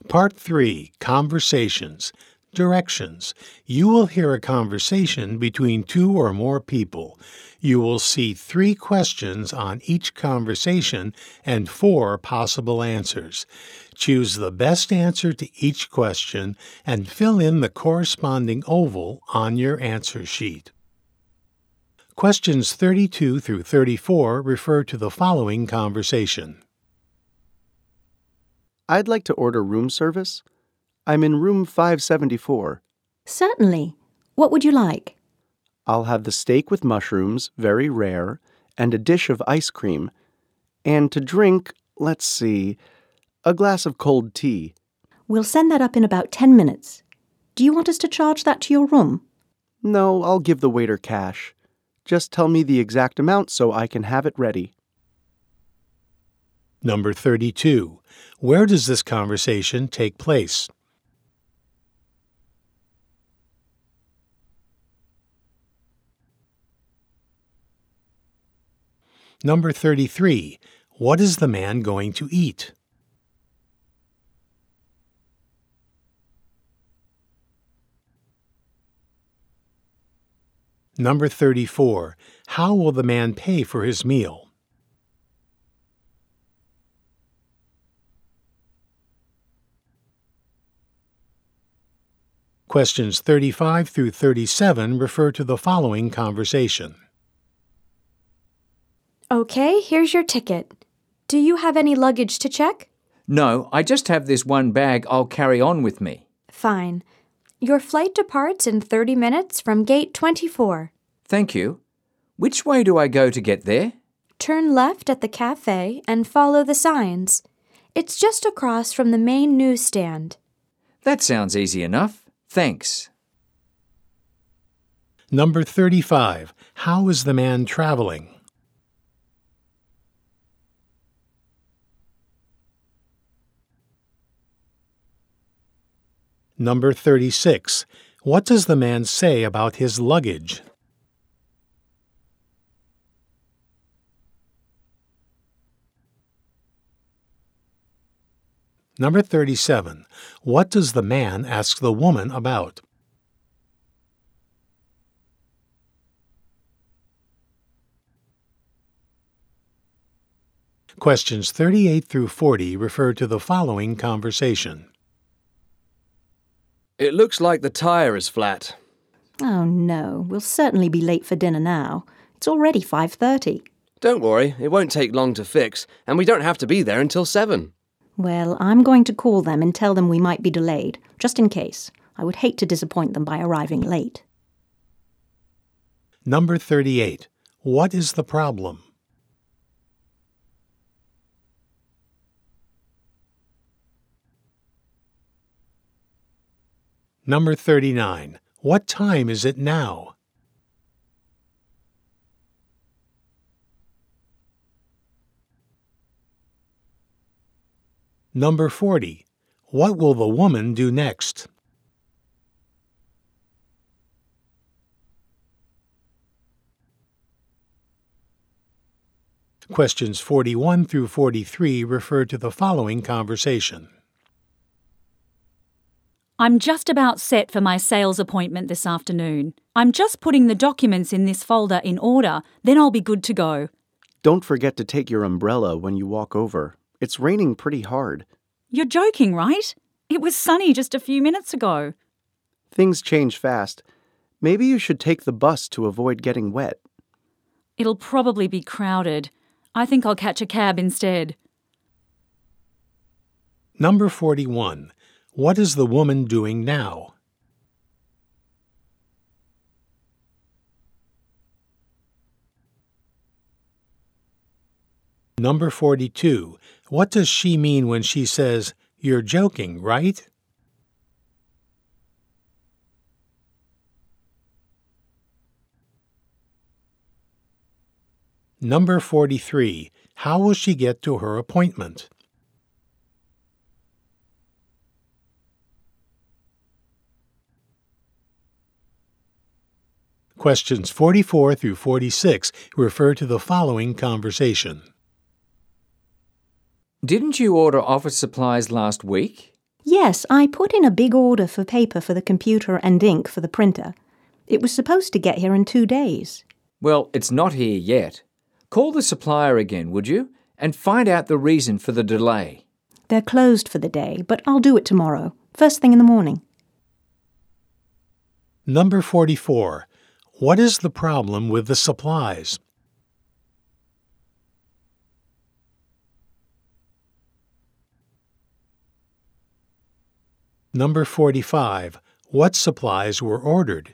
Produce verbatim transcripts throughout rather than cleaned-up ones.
Part three, Conversations. Directions. You will hear a conversation between two or more people. You will see three questions on each conversation and four possible answers. Choose the best answer to each question and fill in the corresponding oval on your answer sheet. Questions thirty-two through thirty-four refer to the following conversation. I'd like to order room service. I'm in room five seventy-four. Certainly. What would you like? I'll have the steak with mushrooms, very rare, and a dish of ice cream. And to drink, let's see, a glass of cold tea. We'll send that up in about ten minutes. Do you want us to charge that to your room? No, I'll give the waiter cash. Just tell me the exact amount so I can have it ready. Number thirty-two. Where does this conversation take place? Number thirty-three. What is the man going to eat? Number thirty-four. How will the man pay for his meal? Questions thirty-five through thirty-seven refer to the following conversation. Okay, here's your ticket. Do you have any luggage to check? No, I just have this one bag I'll carry on with me. Fine. Your flight departs in thirty minutes from gate twenty-four. Thank you. Which way do I go to get there? Turn left at the cafe and follow the signs. It's just across from the main newsstand. That sounds easy enough. Thanks. Number thirty-five. How is the man traveling? Number thirty-six. What does the man say about his luggage? Number thirty-seven. What does the man ask the woman about? Questions thirty-eight through forty refer to the following conversation. It looks like the tire is flat. Oh no, we'll certainly be late for dinner now. It's already five thirty. Don't worry, it won't take long to fix, and we don't have to be there until seven. Well, I'm going to call them and tell them we might be delayed, just in case. I would hate to disappoint them by arriving late. Number thirty-eight. What is the problem? Number thirty-nine. What time is it now? Number forty. What will the woman do next? Questions forty-one through forty-three refer to the following conversation. I'm just about set for my sales appointment this afternoon. I'm just putting the documents in this folder in order, then I'll be good to go. Don't forget to take your umbrella when you walk over. It's raining pretty hard. You're joking, right? It was sunny just a few minutes ago. Things change fast. Maybe you should take the bus to avoid getting wet. It'll probably be crowded. I think I'll catch a cab instead. Number forty-one. What is the woman doing now? Number forty-two. What does she mean when she says, "You're joking, right?" Number forty-three. How will she get to her appointment? Questions forty-four through forty-six refer to the following conversation. Didn't you order office supplies last week? Yes, I put in a big order for paper for the computer and ink for the printer. It was supposed to get here in two days. Well, it's not here yet. Call the supplier again, would you? And find out the reason for the delay. They're closed for the day, but I'll do it tomorrow, first thing in the morning. Number forty-four. What is the problem with the supplies? Number forty-five. What supplies were ordered?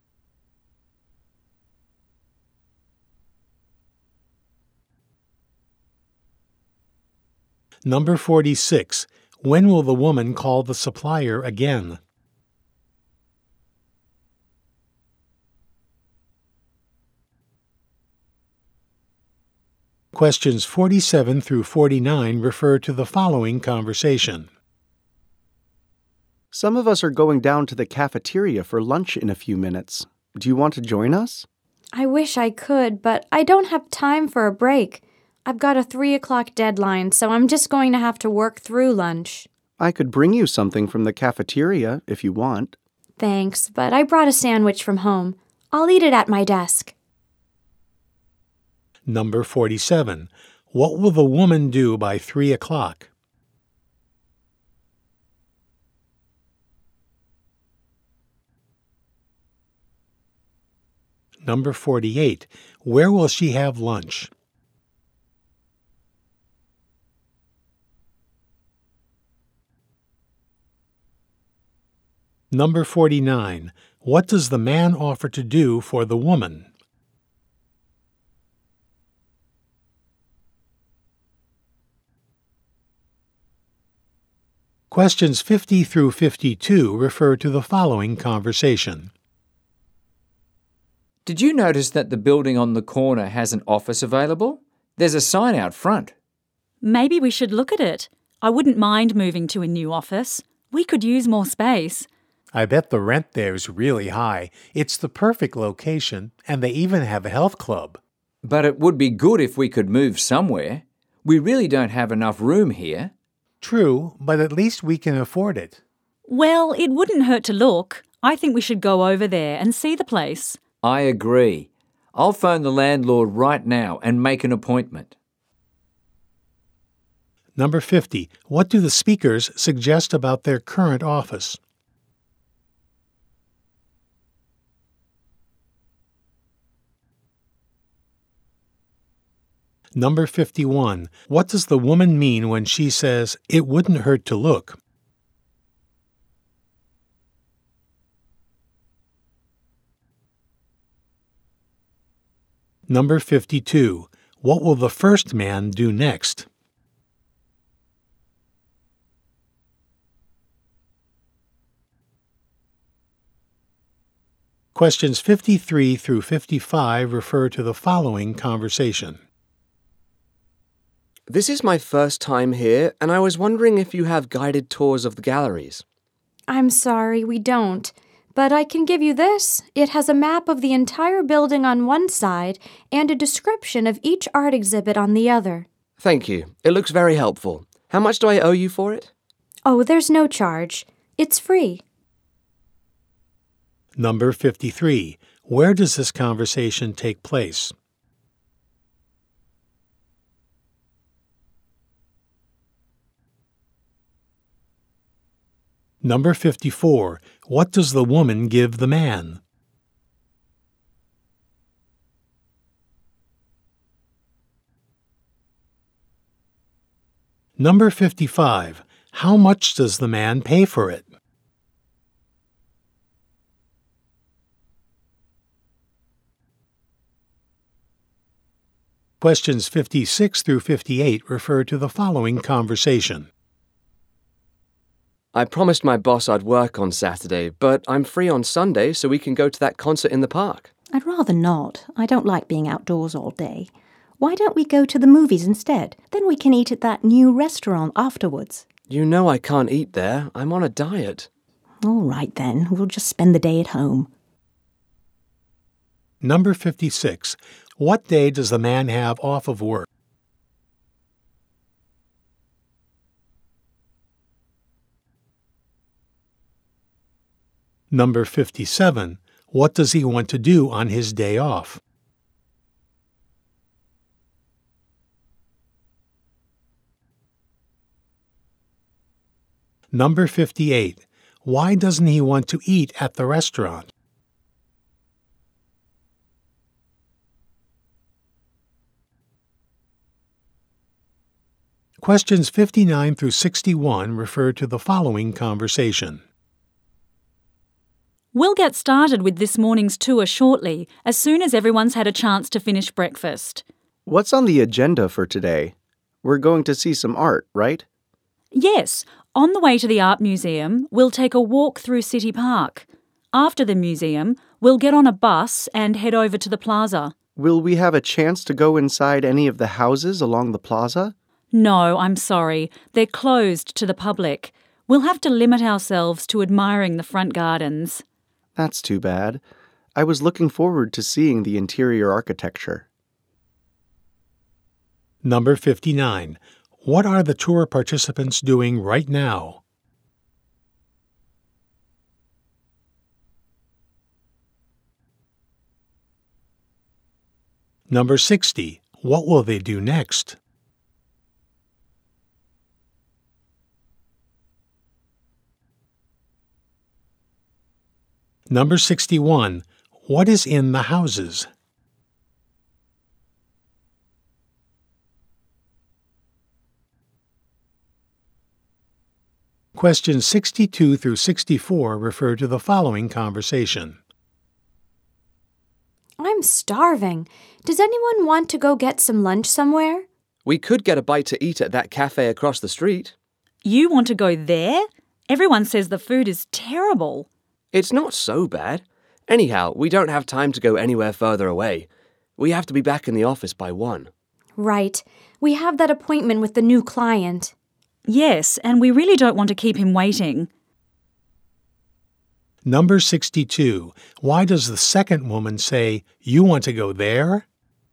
Number forty-six. When will the woman call the supplier again? Questions forty-seven through forty-nine refer to the following conversation. Some of us are going down to the cafeteria for lunch in a few minutes. Do you want to join us? I wish I could, but I don't have time for a break. I've got a three o'clock deadline, so I'm just going to have to work through lunch. I could bring you something from the cafeteria if you want. Thanks, but I brought a sandwich from home. I'll eat it at my desk. Number forty-seven. What will the woman do by three o'clock? Number forty-eight. Where will she have lunch? Number forty-nine. What does the man offer to do for the woman? Questions fifty through fifty-two refer to the following conversation. Did you notice that the building on the corner has an office available? There's a sign out front. Maybe we should look at it. I wouldn't mind moving to a new office. We could use more space. I bet the rent there is really high. It's the perfect location, and they even have a health club. But it would be good if we could move somewhere. We really don't have enough room here. True, but at least we can afford it. Well, it wouldn't hurt to look. I think we should go over there and see the place. I agree. I'll phone the landlord right now and make an appointment. Number fifty. What do the speakers suggest about their current office? Number fifty-one. What does the woman mean when she says, "It wouldn't hurt to look"? Number fifty-two. What will the first man do next? Questions fifty-three through fifty-five refer to the following conversation. This is my first time here, and I was wondering if you have guided tours of the galleries. I'm sorry, we don't. But I can give you this. It has a map of the entire building on one side and a description of each art exhibit on the other. Thank you. It looks very helpful. How much do I owe you for it? Oh, there's no charge. It's free. Number fifty-three. Where does this conversation take place? Number fifty-four. What does the woman give the man? Number fifty-five. How much does the man pay for it? Questions fifty-six through fifty-eight refer to the following conversation. I promised my boss I'd work on Saturday, but I'm free on Sunday, so we can go to that concert in the park. I'd rather not. I don't like being outdoors all day. Why don't we go to the movies instead? Then we can eat at that new restaurant afterwards. You know I can't eat there. I'm on a diet. All right then, we'll just spend the day at home. Number fifty-six. What day does the man have off of work? Number fifty-seven. What does he want to do on his day off? Number fifty-eight. Why doesn't he want to eat at the restaurant? Questions fifty-nine through sixty-one refer to the following conversation. We'll get started with this morning's tour shortly, as soon as everyone's had a chance to finish breakfast. What's on the agenda for today? We're going to see some art, right? Yes, on the way to the art museum, we'll take a walk through City Park. After the museum, we'll get on a bus and head over to the plaza. Will we have a chance to go inside any of the houses along the plaza? No, I'm sorry. They're closed to the public. We'll have to limit ourselves to admiring the front gardens. That's too bad. I was looking forward to seeing the interior architecture. Number fifty-nine. What are the tour participants doing right now? Number sixty. What will they do next? Number sixty-one. What is in the houses? Questions sixty-two through sixty-four refer to the following conversation. I'm starving. Does anyone want to go get some lunch somewhere? We could get a bite to eat at that cafe across the street. You want to go there? Everyone says the food is terrible. It's not so bad. Anyhow, we don't have time to go anywhere further away. We have to be back in the office by one. Right. We have that appointment with the new client. Yes, and we really don't want to keep him waiting. Number sixty-two. Why does the second woman say, "You want to go there"?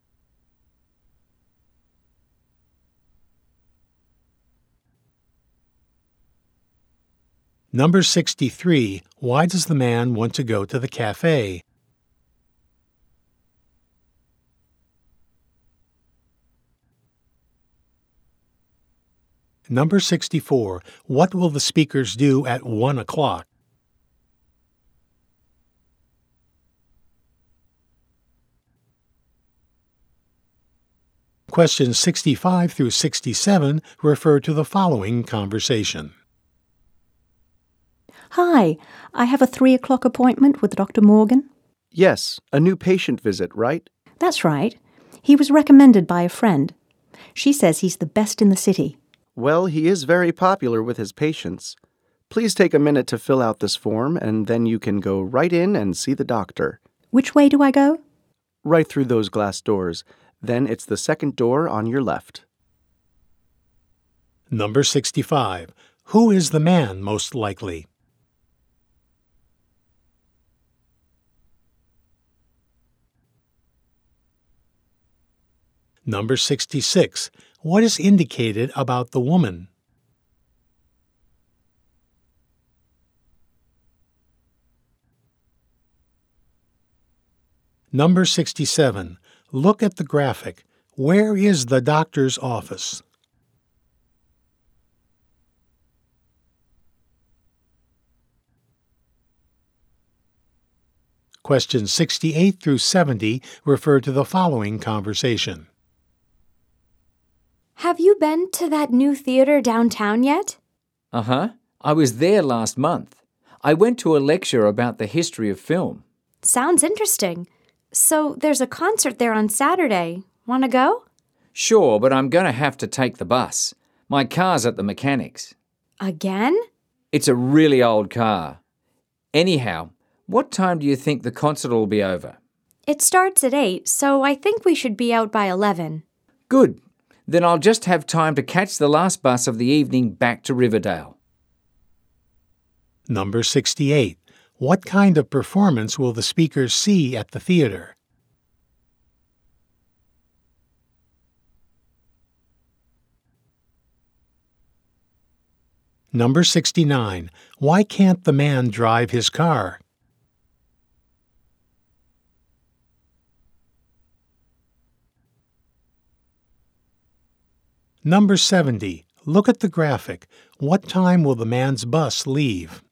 Number sixty-three. Why does the man want to go to the cafe? Number sixty-four. What will the speakers do at one o'clock? Questions sixty-five through sixty-seven refer to the following conversation. Hi, I have a three o'clock appointment with Doctor Morgan. Yes, a new patient visit, right? That's right. He was recommended by a friend. She says he's the best in the city. Well, he is very popular with his patients. Please take a minute to fill out this form, and then you can go right in and see the doctor. Which way do I go? Right through those glass doors. Then it's the second door on your left. Number sixty-five. Who is the man most likely? Number sixty-six. What is indicated about the woman? Number sixty-seven. Look at the graphic. Where is the doctor's office? Questions sixty-eight through seventy refer to the following conversation. Have you been to that new theater downtown yet? Uh-huh. I was there last month. I went to a lecture about the history of film. Sounds interesting. So there's a concert there on Saturday. Want to go? Sure, but I'm going to have to take the bus. My car's at the mechanics. Again? It's a really old car. Anyhow, what time do you think the concert will be over? It starts at eight, so I think we should be out by eleven. Good. Then I'll just have time to catch the last bus of the evening back to Riverdale. Number sixty-eight. What kind of performance will the speakers see at the theater? Number sixty-nine. Why can't the man drive his car? Number seventy. Look at the graphic. What time will the man's bus leave?